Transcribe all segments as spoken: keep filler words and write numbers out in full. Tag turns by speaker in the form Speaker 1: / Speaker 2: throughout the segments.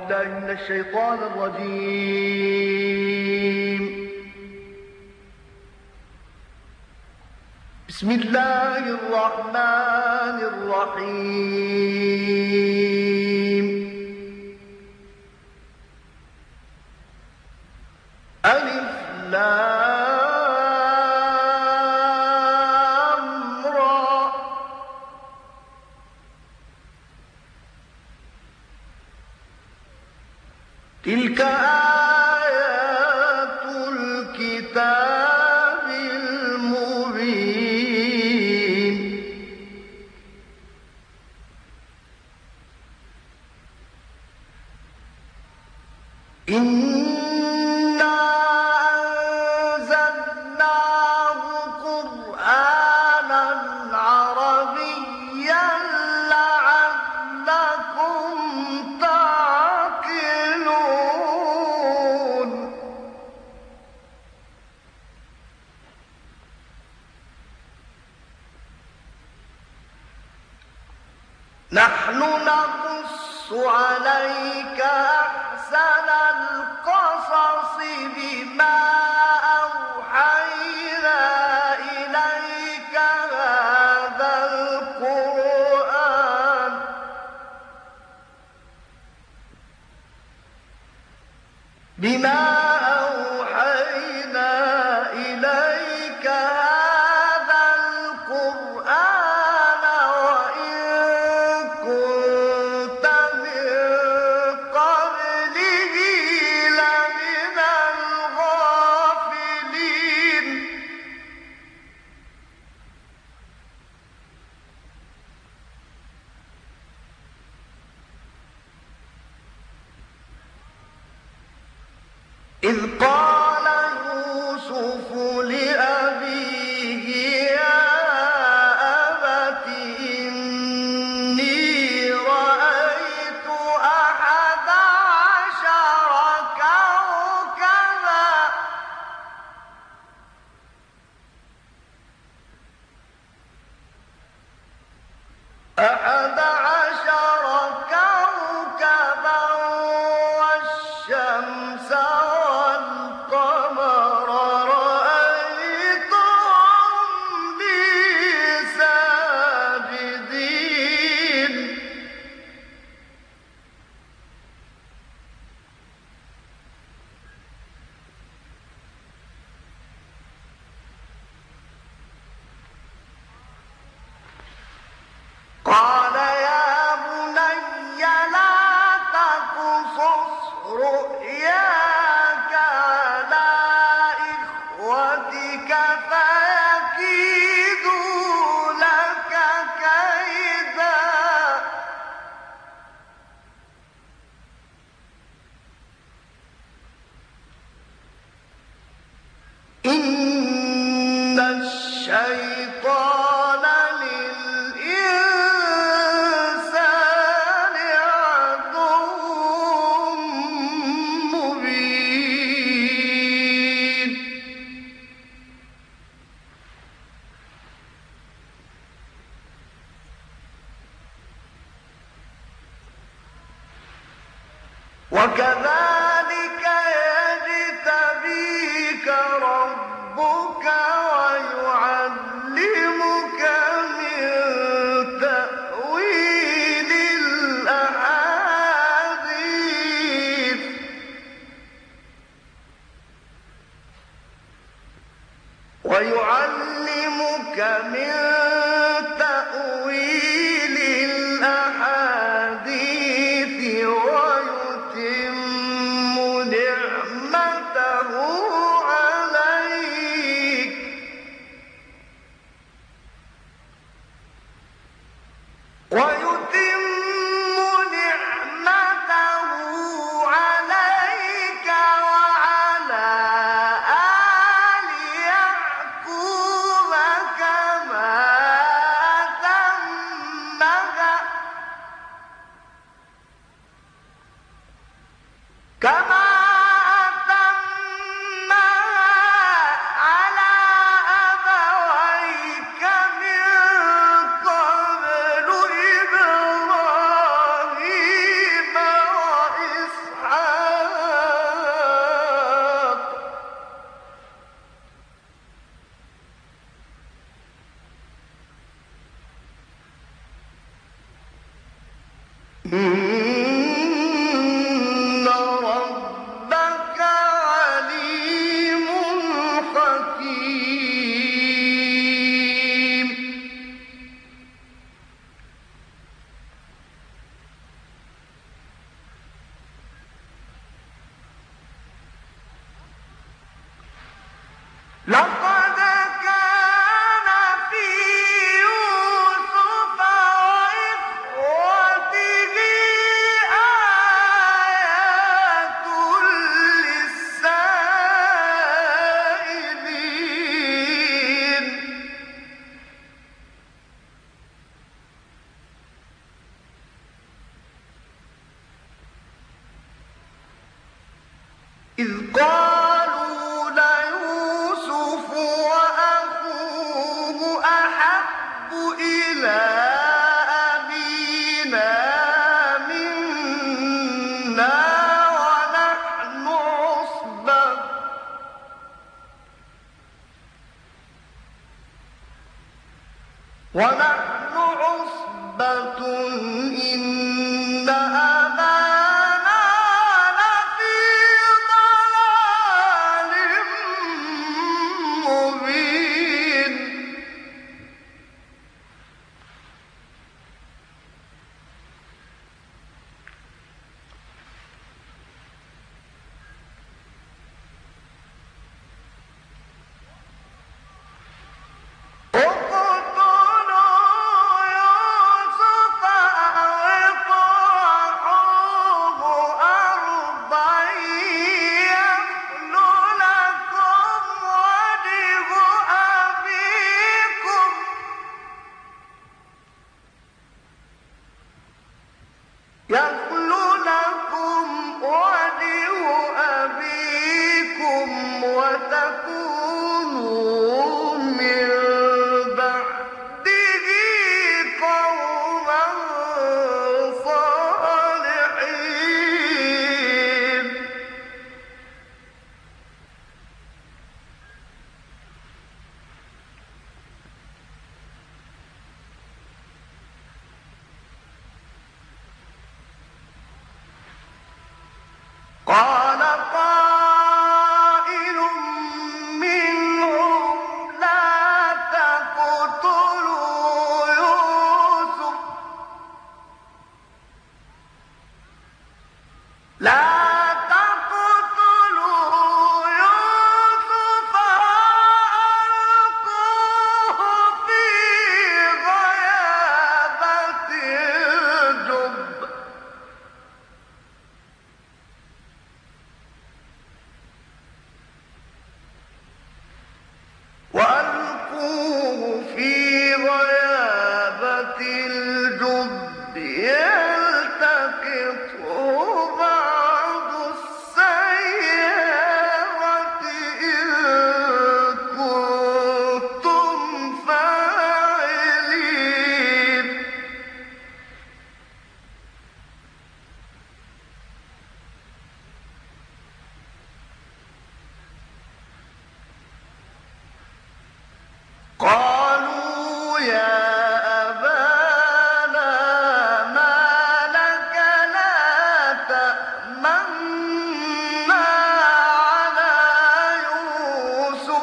Speaker 1: بالله من الشيطان الرجيم. بسم الله الرحمن الرحيم. ألف لام را. تلك آيات الكتاب المبين. إنا أنزلناه قرآنا عربيا لعلكم تعقلون. نحن نقص عليك أحسن القصص بما أوحينا إليك هذا القرآن بما أوحينا إليك هذا القرآن وإن كنت من قبله لمن الغافلين. إذ قال يوسف لأبيه يا أبت إني رأيت أحد عشر كوكبا أحد عشر كوكبا والشمس والقمر رأيتهم لي ساجدين. قال يا بني لا تقصص رؤياك على إخوتك فيكيدوا لك كيدا. إن الشيطان للإنسان عدو مبين. وكذلك يجتبيك ربك ويعلمك من تأويل الأحاديث ويعلمك من تأويل الأحاديث ويتم نعمته عليك ويتم نعمته عليك وعلى آل يعقوب كما أتمها كما أتمها على أبويك من قبل إبراهيم وإسحاق لقد كان في يوسف وإخوته آيات للسائلين إذ قالوا ليوسف وأخوه أحب إلى أبينا منا ونحن عصبة ونحن عصبة إن أبانا لفي ضلال مبين اقتلوا يوسف أو اطرحوه أرضا يخل لكم وجه أبيكم يخل لكم وجه أبيكم وتكونوا من بعده قوما صالحين قال قائل منهم لا تقتلوا يوسف لا تقتلوا يوسف وألقوه في غيابة الجب وألقوه في غيابة الجب يلتقطه بعض السيارة إن كنتم فاعلين قالوا يا أبانا ما لك لا تأمنا على يوسف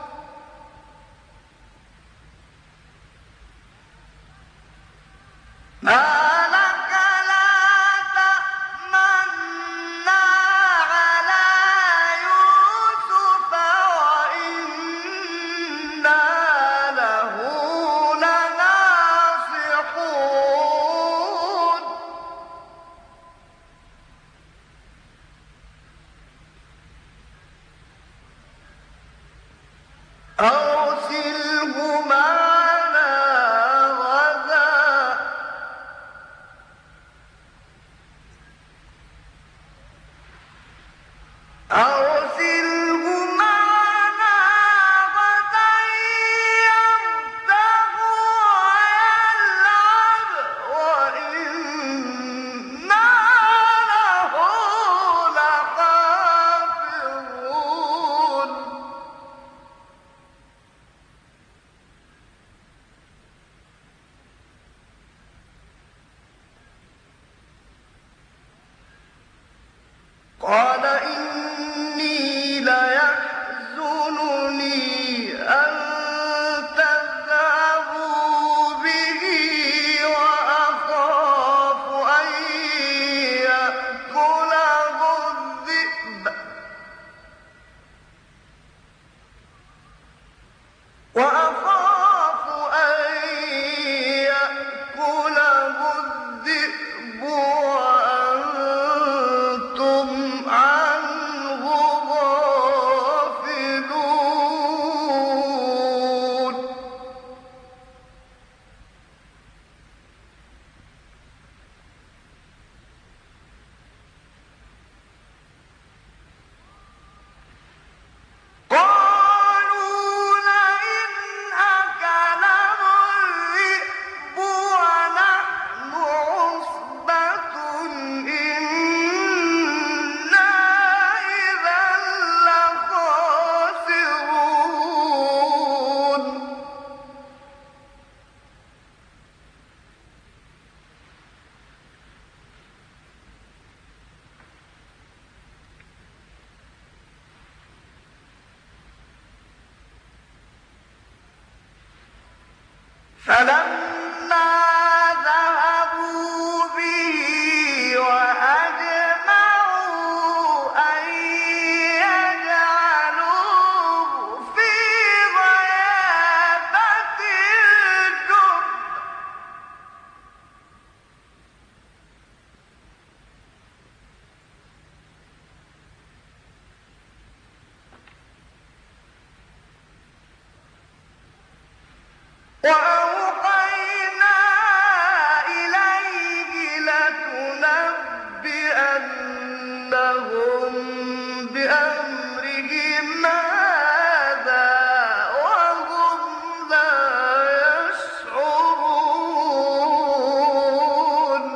Speaker 1: ما لك لا تأمنا على يوسف وإنا له لناصحون أرسله معنا غدا أرسله معنا غدا يرتع ويلعب وإنا له لحافظون قال إني ليحزنني أن تذهبوا به وأخاف أن يأكله الذئب فلما ذهبوا به وأجمعوا أن يجعلوه في غيابة الجب وأوحينا إليه لتنبئنهم بأمرهم هذا وهم لا يشعرون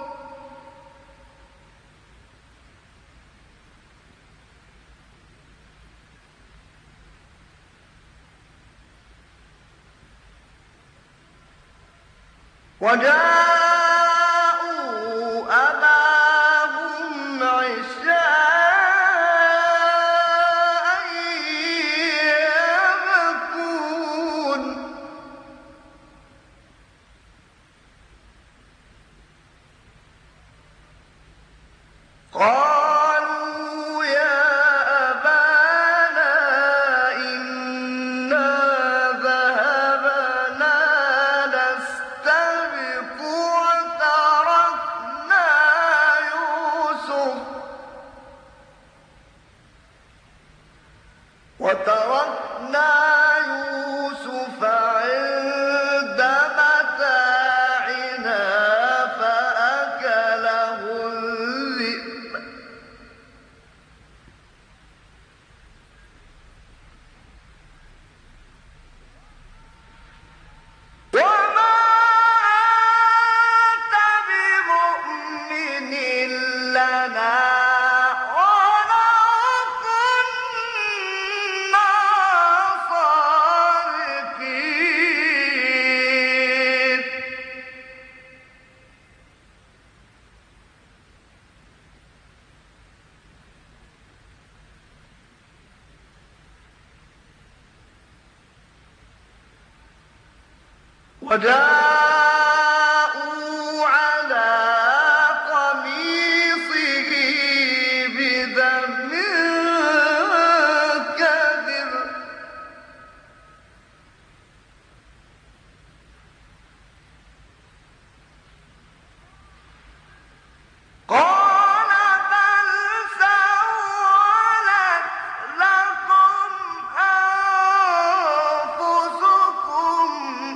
Speaker 1: وجاءوا أباهم عشاء يبكون قالوا يا أبانا إنا ذهبنا نستبق وتركنا يوسف وتركنا يوسف عند متاعنا فأكله الذئب وما أنت بمؤمن لنا ولو كنا صادقين وجاءوا على قميصه بدم كذب قال بل سولت لكم أنفسكم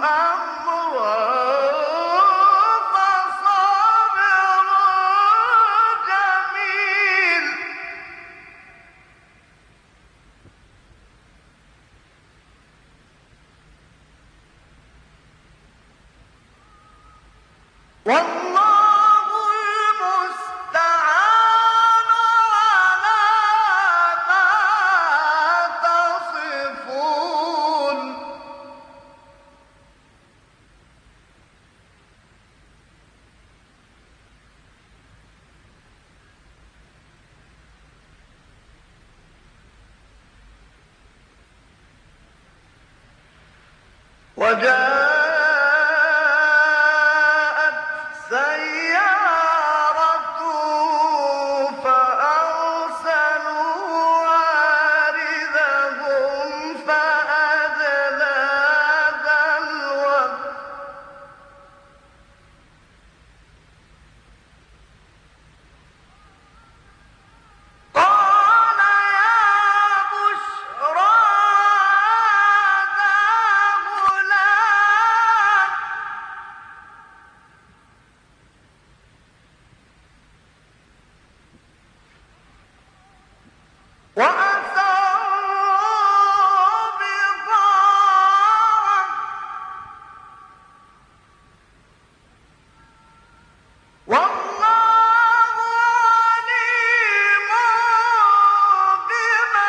Speaker 1: أمرا فصبر جميل والله المستعان على ما تصفون وجاءت سيارة فأرسلوا واردهم فأدلى دلوه قال يا بشرى هذا غلام وأسروا بضاعة والله عليم بما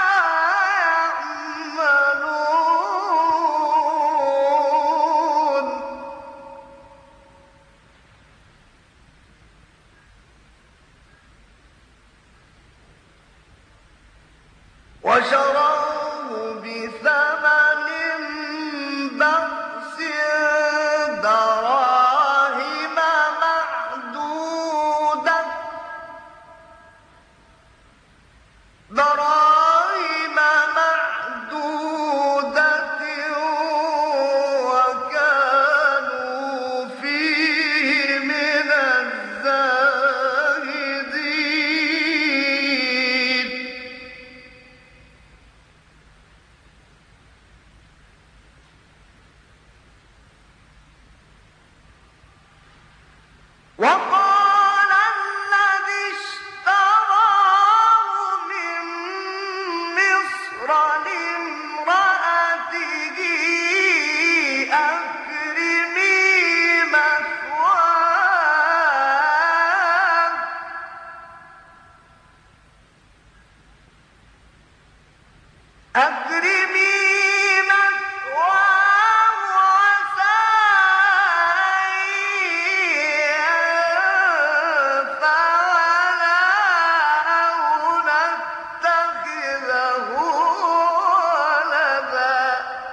Speaker 1: يعملون وشروه بثمن بخس أكرمي مثواه عسى أن ينفعنا أو نتخذه ولدا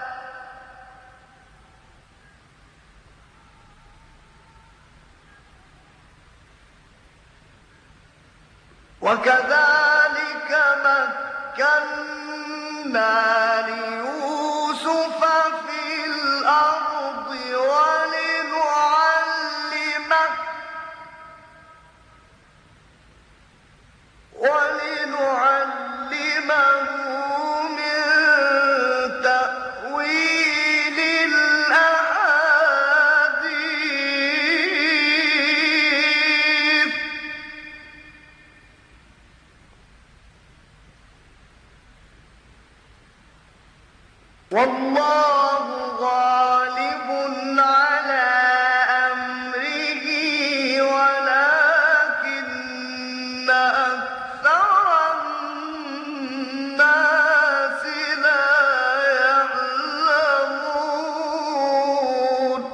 Speaker 1: وكذلك مكنا ليوسف في الأرض ولنعلمه ولنعلمه من تأويل الأحاديث والله غالب على أمره ولكن أكثر الناس لا يعلمون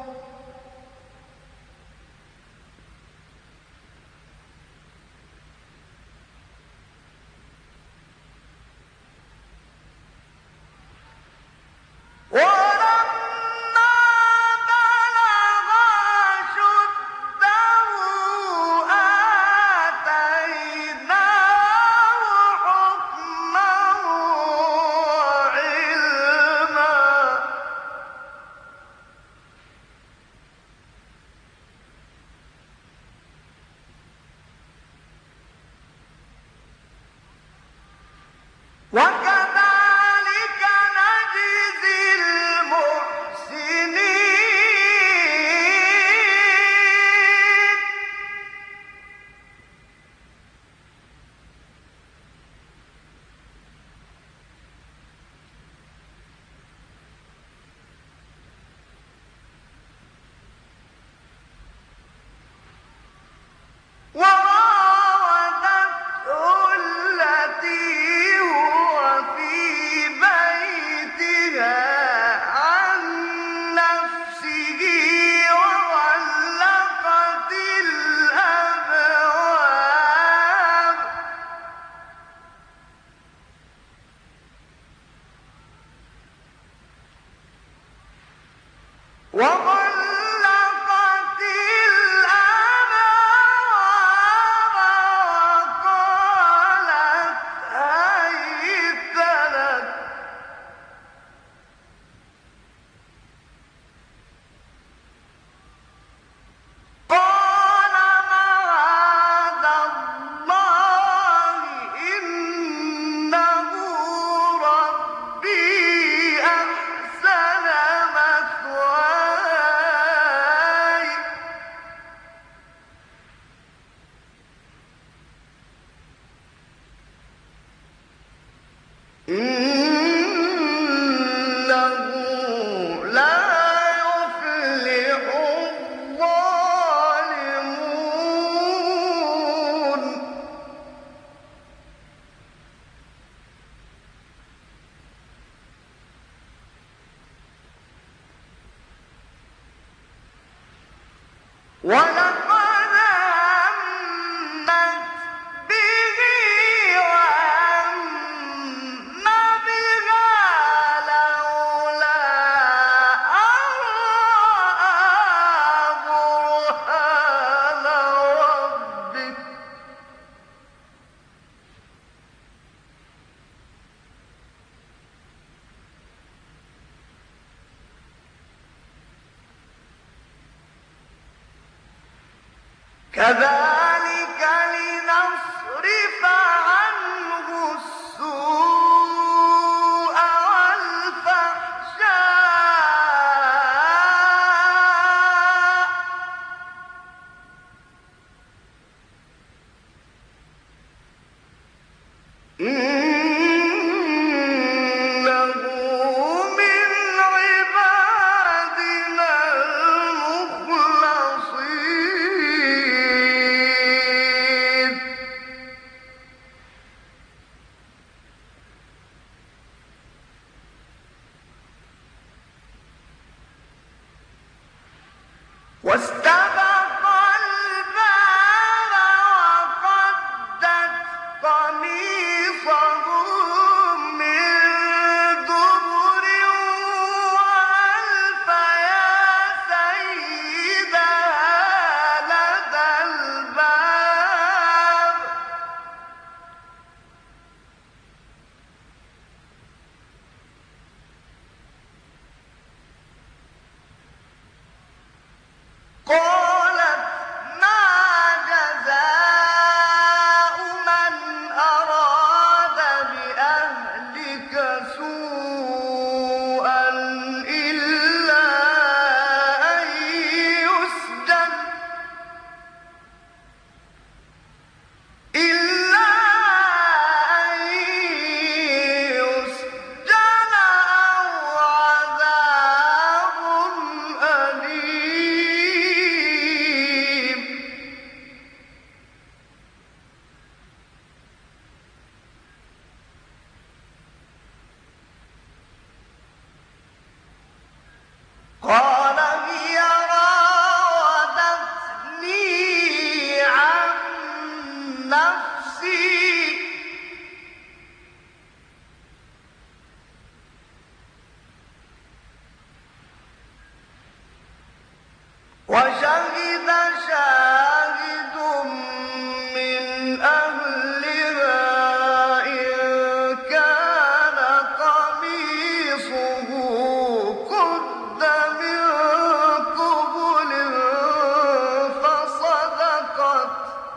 Speaker 1: ولما بلغ أشده آتيناه حكما وعلما وكذلك نجزي المحسنين وراودته التي هو في بيتها عن نفسه وغلقت الأبواب وغلقت الأبواب وقالت هيت لك قال معاذ الله إنه ربي أحسن مثواي إنه لا يفلح الظالمون ولقد همت به وهم بها لولا أن رأى برهان ربه كذلك لنصرف عنه السوء والفحشاء إنه من عبادنا المخلصين واستبق الباب وقدت قميصه من دبر وألف يا سيدها لدى الباب قالت ما جزاء من أراد بأهلك سوءا إلا أن يسجن إلا أن يسجن أو عذاب أليم قال هي راودتني عن نفسي وشهد شاهد من أهلها إن كان قميصه قد من قبل فصدقت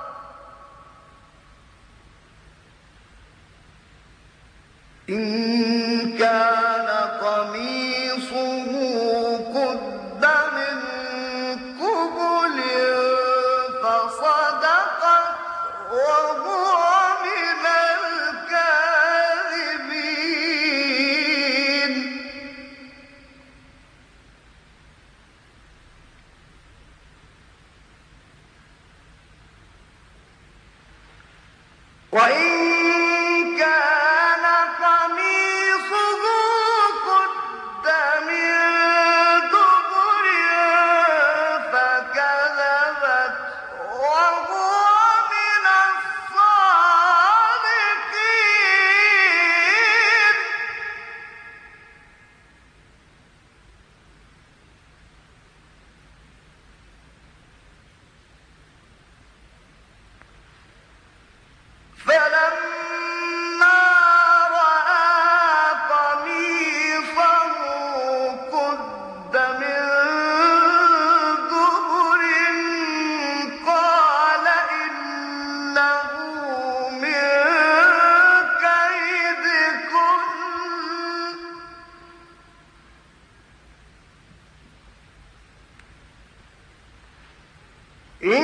Speaker 1: إن كان قميصه قد من قبل فصدقت وهو من الكاذبين وإن كان قميصه قد من دبر فكذبت وهو من الصادقين فلما رأى قميصه قد من دبر قال إنه من كيدكن إن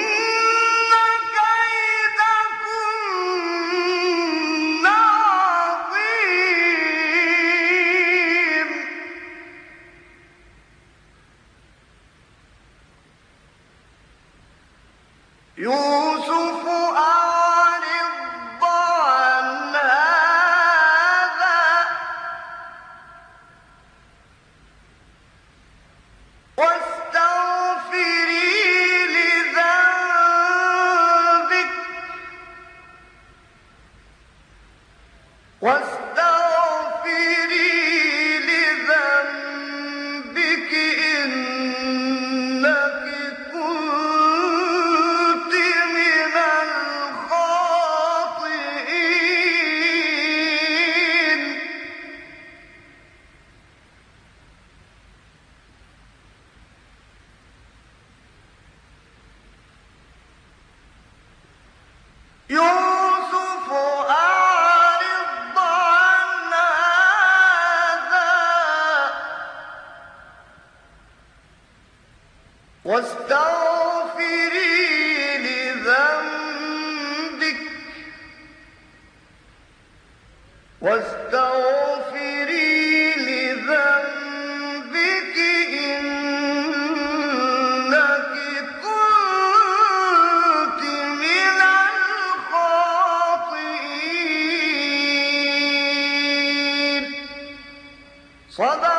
Speaker 1: كيدكن عظيم يوسف أعرض عن هذا واستغفري لذنبك واستغفري لذنبك إنك كنت من الخاطئين يوسف أعرض عن هذا واستغفري لذنبك واستغفري لذنبك إنك كنت من الخاطئين صدق